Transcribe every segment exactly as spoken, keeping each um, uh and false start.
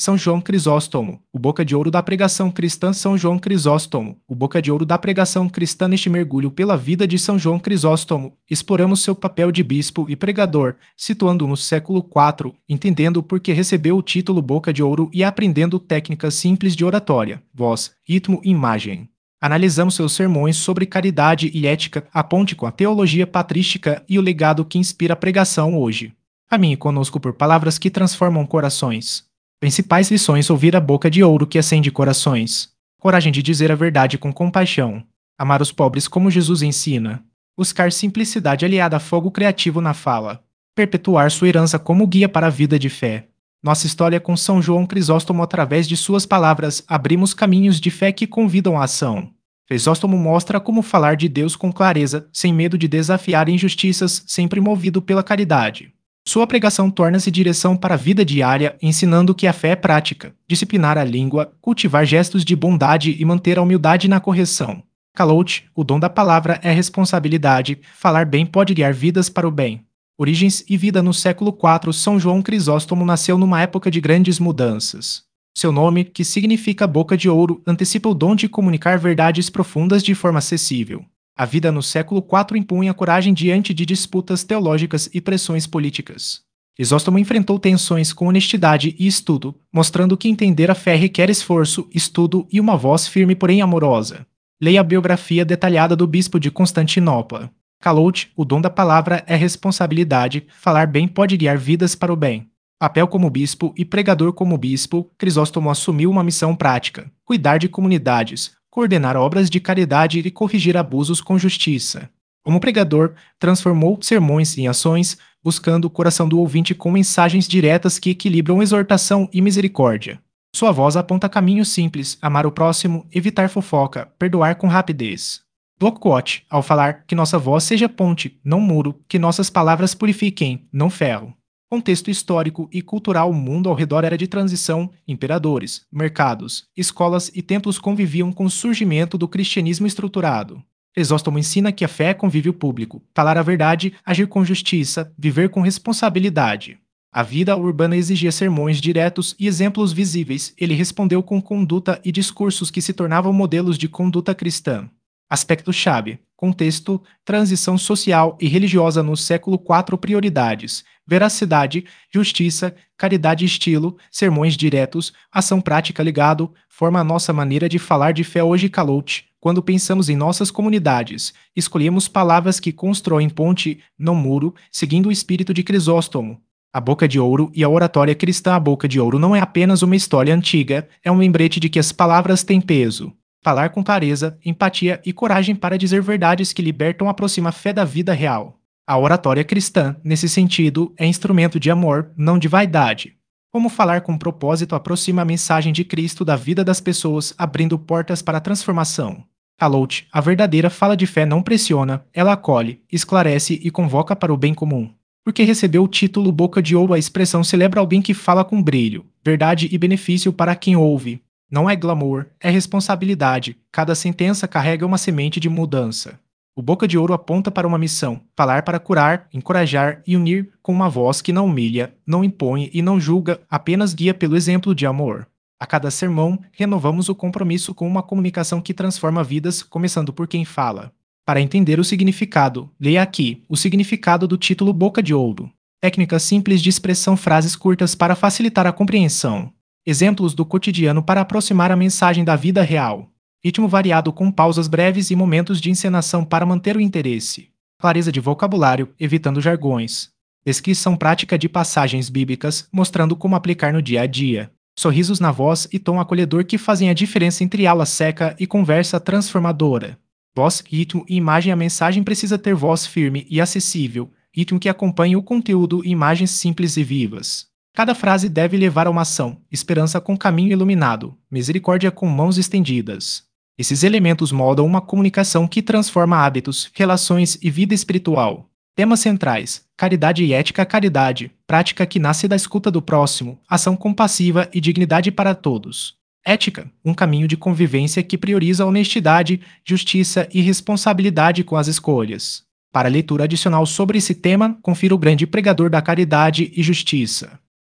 São João Crisóstomo, o boca de ouro da pregação cristã. São João Crisóstomo, o boca de ouro da pregação cristã. Neste mergulho pela vida de São João Crisóstomo, exploramos seu papel de bispo e pregador, situando no século quatro, entendendo por que recebeu o título boca de ouro e aprendendo técnicas simples de oratória, voz, ritmo e imagem. Analisamos seus sermões sobre caridade e ética, a ponte com a teologia patrística e o legado que inspira a pregação hoje. Caminhe conosco por palavras que transformam corações. Principais lições: ouvir a boca de ouro que acende corações. Coragem de dizer a verdade com compaixão. Amar os pobres como Jesus ensina. Buscar simplicidade aliada a fogo criativo na fala. Perpetuar sua herança como guia para a vida de fé. Nossa história com São João Crisóstomo. Através de suas palavras, abrimos caminhos de fé que convidam à ação. Crisóstomo mostra como falar de Deus com clareza, sem medo de desafiar injustiças, sempre movido pela caridade. Sua pregação torna-se direção para a vida diária, ensinando que a fé é prática, disciplinar a língua, cultivar gestos de bondade e manter a humildade na correção. Calote, o dom da palavra é responsabilidade, falar bem pode guiar vidas para o bem. Origens e vida. No século quatro, São João Crisóstomo nasceu numa época de grandes mudanças. Seu nome, que significa boca de ouro, antecipa o dom de comunicar verdades profundas de forma acessível. A vida no século quatro impunha coragem diante de disputas teológicas e pressões políticas. Crisóstomo enfrentou tensões com honestidade e estudo, mostrando que entender a fé requer esforço, estudo e uma voz firme, porém amorosa. Leia a biografia detalhada do bispo de Constantinopla. Calote, o dom da palavra é responsabilidade, falar bem pode guiar vidas para o bem. Papel como bispo e pregador. Como bispo, Crisóstomo assumiu uma missão prática: cuidar de comunidades, coordenar obras de caridade e corrigir abusos com justiça. Como pregador, transformou sermões em ações, buscando o coração do ouvinte com mensagens diretas que equilibram exortação e misericórdia. Sua voz aponta caminhos simples: amar o próximo, evitar fofoca, perdoar com rapidez. Bloquote, ao falar, que nossa voz seja ponte, não muro, que nossas palavras purifiquem, não ferro. Contexto histórico e cultural. O mundo ao redor era de transição, imperadores, mercados, escolas e templos conviviam com o surgimento do cristianismo estruturado. Crisóstomo ensina que a fé é convívio público, falar a verdade, agir com justiça, viver com responsabilidade. A vida urbana exigia sermões diretos e exemplos visíveis. Ele respondeu com conduta e discursos que se tornavam modelos de conduta cristã. Aspecto-chave: contexto, transição social e religiosa no século quatro. Prioridades: veracidade, justiça, caridade. Estilo: sermões diretos, ação prática. Ligado, forma a nossa maneira de falar de fé hoje. Calote, quando pensamos em nossas comunidades, escolhemos palavras que constroem ponte, não muro, seguindo o espírito de Crisóstomo. A boca de ouro e a oratória cristã. A boca de ouro não é apenas uma história antiga, é um lembrete de que as palavras têm peso. Falar com clareza, empatia e coragem para dizer verdades que libertam aproxima a fé da vida real. A oratória cristã, nesse sentido, é instrumento de amor, não de vaidade. Como falar com propósito aproxima a mensagem de Cristo da vida das pessoas, abrindo portas para a transformação. Calote, a verdadeira fala de fé não pressiona, ela acolhe, esclarece e convoca para o bem comum. Porque recebeu o título boca de ouro, a expressão celebra alguém que fala com brilho, verdade e benefício para quem ouve. Não é glamour, é responsabilidade. Cada sentença carrega uma semente de mudança. O boca de ouro aponta para uma missão: falar para curar, encorajar e unir, com uma voz que não humilha, não impõe e não julga, apenas guia pelo exemplo de amor. A cada sermão, renovamos o compromisso com uma comunicação que transforma vidas, começando por quem fala. Para entender o significado, leia aqui o significado do título Boca de Ouro. Técnicas simples de expressão: frases curtas para facilitar a compreensão. Exemplos do cotidiano para aproximar a mensagem da vida real. Ritmo variado com pausas breves e momentos de encenação para manter o interesse. Clareza de vocabulário, evitando jargões. Descrição prática de passagens bíblicas, mostrando como aplicar no dia a dia. Sorrisos na voz e tom acolhedor que fazem a diferença entre aula seca e conversa transformadora. Voz, ritmo e imagem. A mensagem precisa ter voz firme e acessível, ritmo que acompanhe o conteúdo e imagens simples e vivas. Cada frase deve levar a uma ação: esperança com caminho iluminado, misericórdia com mãos estendidas. Esses elementos moldam uma comunicação que transforma hábitos, relações e vida espiritual. Temas centrais: caridade e ética. Caridade, prática que nasce da escuta do próximo, ação compassiva e dignidade para todos. Ética, um caminho de convivência que prioriza honestidade, justiça e responsabilidade com as escolhas. Para leitura adicional sobre esse tema, confira o grande pregador da caridade e justiça.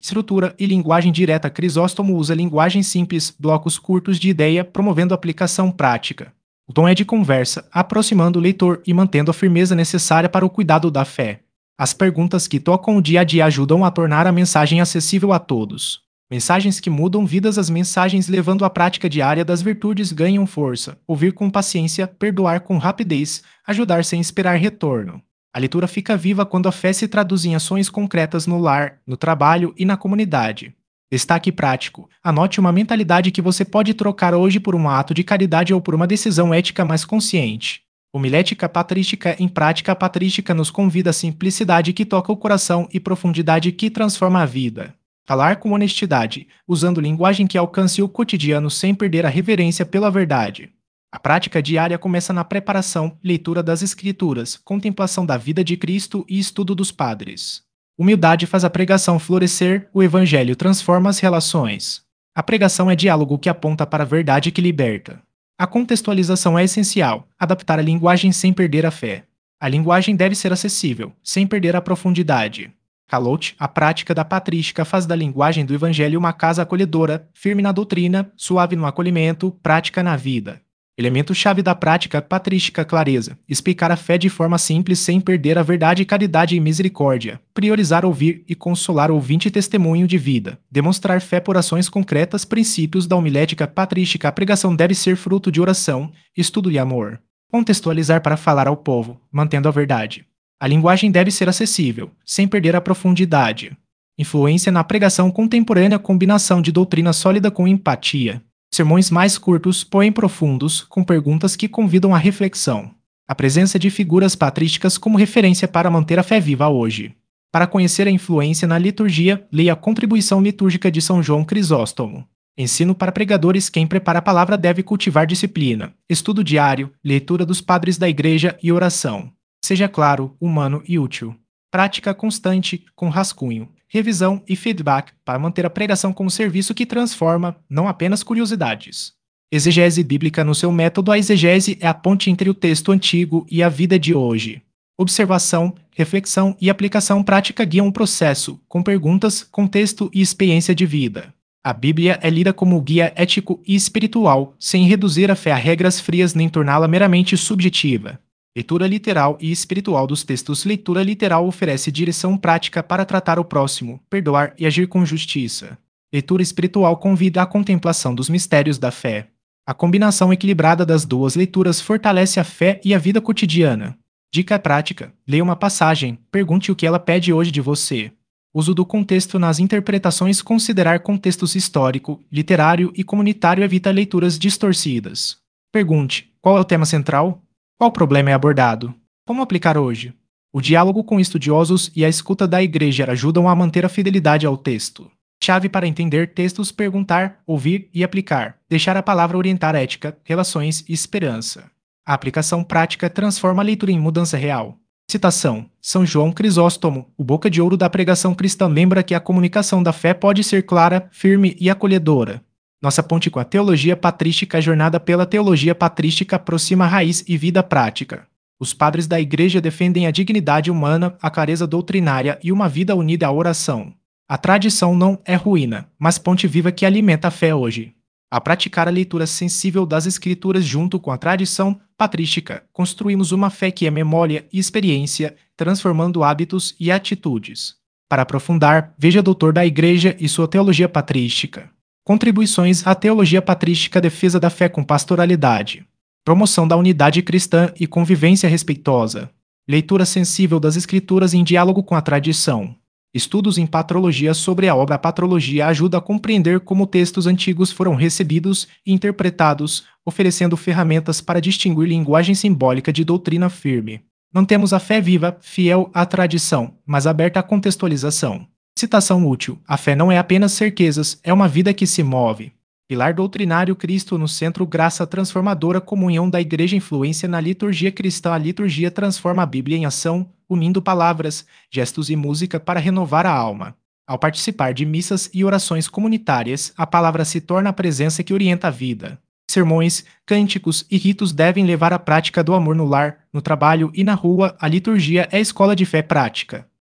Estrutura e linguagem direta. Crisóstomo usa linguagem simples, blocos curtos de ideia, promovendo aplicação prática. O tom é de conversa, aproximando o leitor e mantendo a firmeza necessária para o cuidado da fé. As perguntas que tocam o dia a dia ajudam a tornar a mensagem acessível a todos. Mensagens que mudam vidas. As mensagens levando à prática diária das virtudes ganham força. Ouvir com paciência, perdoar com rapidez, ajudar sem esperar retorno. A leitura fica viva quando a fé se traduz em ações concretas no lar, no trabalho e na comunidade. Destaque prático. Anote uma mentalidade que você pode trocar hoje por um ato de caridade ou por uma decisão ética mais consciente. Homilética patrística em prática. A patrística nos convida à simplicidade que toca o coração e profundidade que transforma a vida. Falar com honestidade, usando linguagem que alcance o cotidiano sem perder a reverência pela verdade. A prática diária começa na preparação, leitura das Escrituras, contemplação da vida de Cristo e estudo dos padres. Humildade faz a pregação florescer, o Evangelho transforma as relações. A pregação é diálogo que aponta para a verdade que liberta. A contextualização é essencial, adaptar a linguagem sem perder a fé. A linguagem deve ser acessível, sem perder a profundidade. Calote, a prática da patrística faz da linguagem do Evangelho uma casa acolhedora, firme na doutrina, suave no acolhimento, prática na vida. Elemento-chave da prática patrística: clareza, explicar a fé de forma simples sem perder a verdade, caridade e misericórdia, priorizar ouvir e consolar o ouvinte, testemunho de vida, demonstrar fé por ações concretas. Princípios da homilética patrística: a pregação deve ser fruto de oração, estudo e amor. Contextualizar para falar ao povo, mantendo a verdade. A linguagem deve ser acessível, sem perder a profundidade. Influência na pregação contemporânea: combinação de doutrina sólida com empatia. Sermões mais curtos, porém profundos, com perguntas que convidam à reflexão. A presença de figuras patrísticas como referência para manter a fé viva hoje. Para conhecer a influência na liturgia, leia a Contribuição Litúrgica de São João Crisóstomo. Ensino para pregadores: quem prepara a palavra deve cultivar disciplina, estudo diário, leitura dos padres da igreja e oração. Seja claro, humano e útil. Prática constante, com rascunho, revisão e feedback para manter a pregação como serviço que transforma, não apenas curiosidades. Exegese bíblica no seu método. A exegese é a ponte entre o texto antigo e a vida de hoje. Observação, reflexão e aplicação prática guiam o processo, com perguntas, contexto e experiência de vida. A Bíblia é lida como guia ético e espiritual, sem reduzir a fé a regras frias nem torná-la meramente subjetiva. Leitura literal e espiritual dos textos. Leitura literal oferece direção prática para tratar o próximo, perdoar e agir com justiça. Leitura espiritual convida à contemplação dos mistérios da fé. A combinação equilibrada das duas leituras fortalece a fé e a vida cotidiana. Dica prática: leia uma passagem, pergunte o que ela pede hoje de você. Uso do contexto nas interpretações: considerar contextos histórico, literário e comunitário evita leituras distorcidas. Pergunte: qual é o tema central? Qual problema é abordado? Como aplicar hoje? O diálogo com estudiosos e a escuta da igreja ajudam a manter a fidelidade ao texto. Chave para entender textos: perguntar, ouvir e aplicar. Deixar a palavra orientar ética, relações e esperança. A aplicação prática transforma a leitura em mudança real. Citação: São João Crisóstomo, o boca de ouro da pregação cristã, lembra que a comunicação da fé pode ser clara, firme e acolhedora. Nossa ponte com a teologia patrística. A jornada pela teologia patrística aproxima raiz e vida prática. Os padres da igreja defendem a dignidade humana, a clareza doutrinária e uma vida unida à oração. A tradição não é ruína, mas ponte viva que alimenta a fé hoje. A praticar a leitura sensível das Escrituras junto com a tradição patrística, construímos uma fé que é memória e experiência, transformando hábitos e atitudes. Para aprofundar, veja Doutor da Igreja e sua Teologia Patrística. Contribuições à Teologia Patrística: defesa da fé com pastoralidade. Promoção da unidade cristã e convivência respeitosa. Leitura sensível das Escrituras em diálogo com a tradição. Estudos em patrologia sobre a obra. A patrologia ajuda a compreender como textos antigos foram recebidos e interpretados, oferecendo ferramentas para distinguir linguagem simbólica de doutrina firme. Mantemos a fé viva, fiel à tradição, mas aberta à contextualização. Citação útil: a fé não é apenas certezas, é uma vida que se move. Pilar doutrinário: Cristo no centro. Graça transformadora. Comunhão da Igreja. Influência na liturgia cristã. A liturgia transforma a Bíblia em ação, unindo palavras, gestos e música para renovar a alma. Ao participar de missas e orações comunitárias, a palavra se torna a presença que orienta a vida. Sermões, cânticos e ritos devem levar à prática do amor no lar, no trabalho e na rua. A liturgia é a escola de fé prática.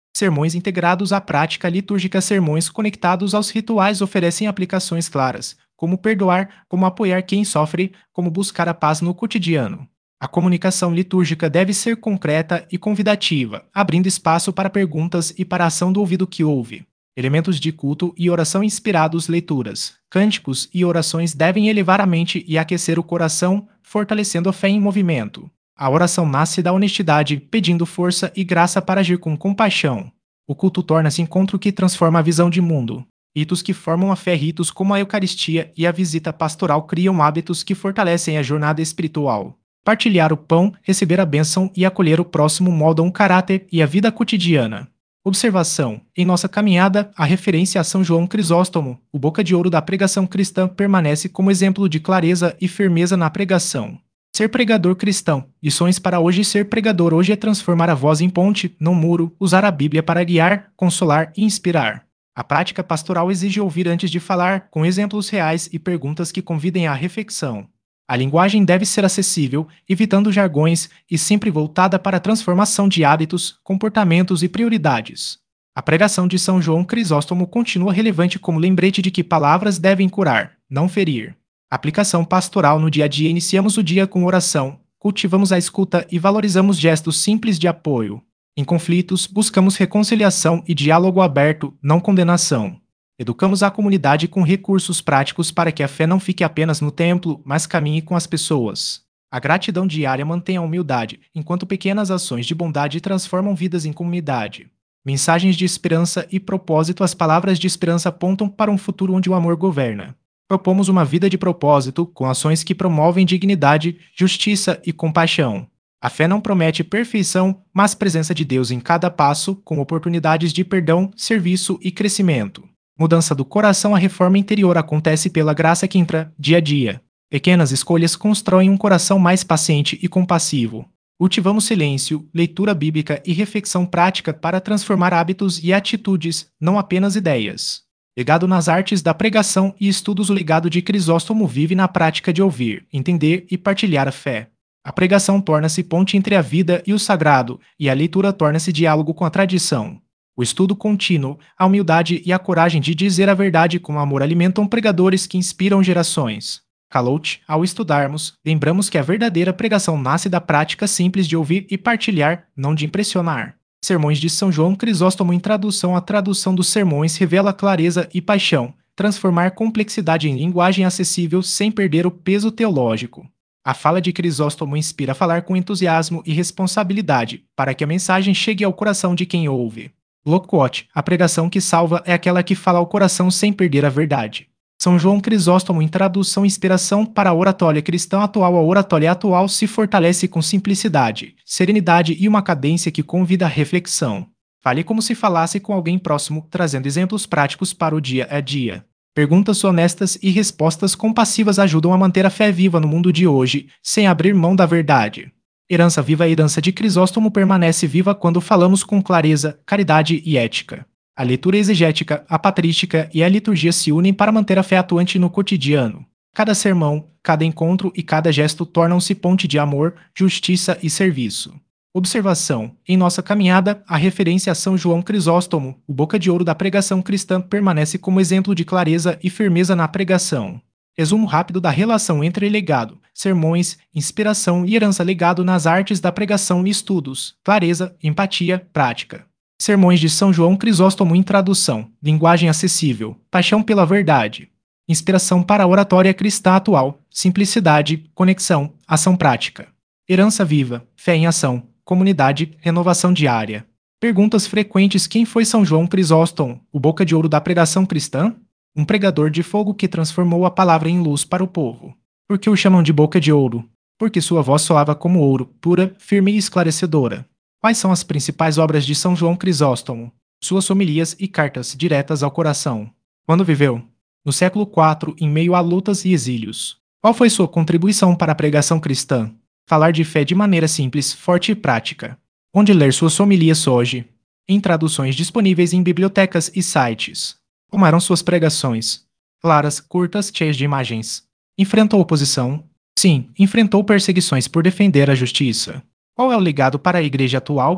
Sermões integrados à prática litúrgica. Sermões conectados aos rituais oferecem aplicações claras, como perdoar, como apoiar quem sofre, como buscar a paz no cotidiano. A comunicação litúrgica deve ser concreta e convidativa, abrindo espaço para perguntas e para a ação do ouvido que ouve. Elementos de culto e oração inspirados. Leituras, cânticos e orações devem elevar a mente e aquecer o coração, fortalecendo a fé em movimento. A oração nasce da honestidade, pedindo força e graça para agir com compaixão. O culto torna-se encontro que transforma a visão de mundo. Ritos que formam a fé. Ritos como a Eucaristia e a visita pastoral criam hábitos que fortalecem a jornada espiritual. Partilhar o pão, receber a bênção e acolher o próximo moldam o caráter e a vida cotidiana. Observação: em nossa caminhada, a referência a São João Crisóstomo, o boca de ouro da pregação cristã, permanece como exemplo de clareza e firmeza na pregação. Ser pregador cristão. Lições para hoje. Ser pregador hoje é transformar a voz em ponte, não muro, usar a Bíblia para guiar, consolar e inspirar. A prática pastoral exige ouvir antes de falar, com exemplos reais e perguntas que convidem à reflexão. A linguagem deve ser acessível, evitando jargões e sempre voltada para a transformação de hábitos, comportamentos e prioridades. A pregação de São João Crisóstomo continua relevante como lembrete de que palavras devem curar, não ferir. Aplicação pastoral. No dia a dia iniciamos o dia com oração, cultivamos a escuta e valorizamos gestos simples de apoio. Em conflitos, buscamos reconciliação e diálogo aberto, não condenação. Educamos a comunidade com recursos práticos para que a fé não fique apenas no templo, mas caminhe com as pessoas. A gratidão diária mantém a humildade, enquanto pequenas ações de bondade transformam vidas em comunidade. Mensagens de esperança e propósito. As palavras de esperança apontam para um futuro onde o amor governa. Propomos uma vida de propósito, com ações que promovem dignidade, justiça e compaixão. A fé não promete perfeição, mas presença de Deus em cada passo, com oportunidades de perdão, serviço e crescimento. Mudança do coração. A reforma interior acontece pela graça que entra, dia a dia. Pequenas escolhas constroem um coração mais paciente e compassivo. Cultivamos silêncio, leitura bíblica e reflexão prática para transformar hábitos e atitudes, não apenas ideias. Legado nas artes da pregação e estudos. O legado de Crisóstomo vive na prática de ouvir, entender e partilhar a fé. A pregação torna-se ponte entre a vida e o sagrado, e a leitura torna-se diálogo com a tradição. O estudo contínuo, a humildade e a coragem de dizer a verdade com amor alimentam pregadores que inspiram gerações. Calote, ao estudarmos, lembramos que a verdadeira pregação nasce da prática simples de ouvir e partilhar, não de impressionar. Sermões de São João Crisóstomo. Em tradução. A tradução dos sermões revela clareza e paixão, transformar complexidade em linguagem acessível sem perder o peso teológico. A fala de Crisóstomo inspira a falar com entusiasmo e responsabilidade, para que a mensagem chegue ao coração de quem ouve. Loquote, a pregação que salva é aquela que fala ao coração sem perder a verdade. São João Crisóstomo. Em tradução. Inspiração para a oratória cristã atual. A oratória atual se fortalece com simplicidade, serenidade e uma cadência que convida à reflexão. Fale como se falasse com alguém próximo, trazendo exemplos práticos para o dia a dia. Perguntas honestas e respostas compassivas ajudam a manter a fé viva no mundo de hoje, sem abrir mão da verdade. Herança viva. A herança de Crisóstomo permanece viva quando falamos com clareza, caridade e ética. A leitura exegética, a patrística e a liturgia se unem para manter a fé atuante no cotidiano. Cada sermão, cada encontro e cada gesto tornam-se ponte de amor, justiça e serviço. Observação: em nossa caminhada, a referência a São João Crisóstomo, o boca de ouro da pregação cristã, permanece como exemplo de clareza e firmeza na pregação. Resumo rápido da relação entre legado, sermões, inspiração e herança. Legado nas artes da pregação e estudos, clareza, empatia, prática. Sermões de São João Crisóstomo. Em tradução, linguagem acessível, paixão pela verdade. Inspiração para a oratória cristã atual, simplicidade, conexão, ação prática. Herança viva, fé em ação, comunidade, renovação diária. Perguntas frequentes. Quem foi São João Crisóstomo, o boca de ouro da pregação cristã? Um pregador de fogo que transformou a palavra em luz para o povo. Por que o chamam de boca de ouro? Porque sua voz soava como ouro, pura, firme e esclarecedora. Quais são as principais obras de São João Crisóstomo? Suas homilias e cartas diretas ao coração. Quando viveu? No século quatro, em meio a lutas e exílios. Qual foi sua contribuição para a pregação cristã? Falar de fé de maneira simples, forte e prática. Onde ler suas homilias hoje? Em traduções disponíveis em bibliotecas e sites. Como eram suas pregações? Claras, curtas, cheias de imagens. Enfrentou oposição? Sim, enfrentou perseguições por defender a justiça. Qual é o legado para a igreja atual?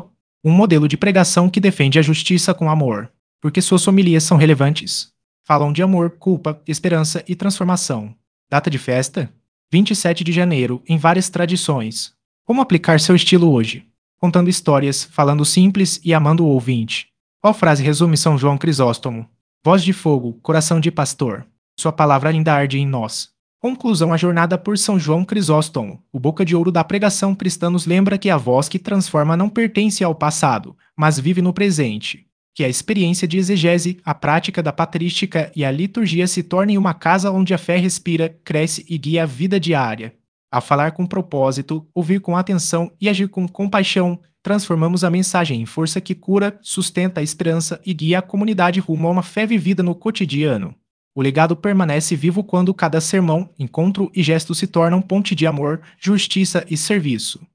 Um modelo de pregação que defende a justiça com amor, porque suas homilias são relevantes. Falam de amor, culpa, esperança e transformação. Data de festa? vinte e sete de janeiro, em várias tradições. Como aplicar seu estilo hoje? Contando histórias, falando simples e amando o ouvinte. Qual frase resume São João Crisóstomo? Voz de fogo, coração de pastor. Sua palavra ainda arde em nós. Conclusão: a jornada por São João Crisóstomo, o boca de ouro da pregação cristã, nos lembra que a voz que transforma não pertence ao passado, mas vive no presente. Que a experiência de exegese, a prática da patrística e a liturgia se tornem uma casa onde a fé respira, cresce e guia a vida diária. A falar com propósito, ouvir com atenção e agir com compaixão, transformamos a mensagem em força que cura, sustenta a esperança e guia a comunidade rumo a uma fé vivida no cotidiano. O legado permanece vivo quando cada sermão, encontro e gesto se tornam ponte de amor, justiça e serviço.